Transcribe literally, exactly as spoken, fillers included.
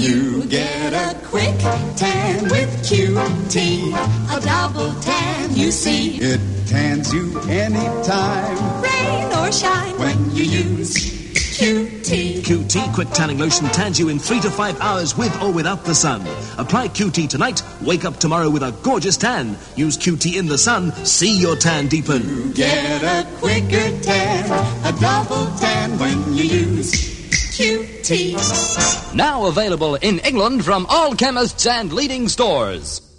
You get a quick tan with Q T. A double tan, you see. It tans you anytime. Rain or shine when you use Q T. Q T Quick Tanning Lotion tans you in three to five hours with or without the sun. Apply Q T tonight, wake up tomorrow with a gorgeous tan. Use Q T in the sun, see your tan deepen. You get a quicker tan, a double tan when you use Q T. Now available in England from all chemists and leading stores.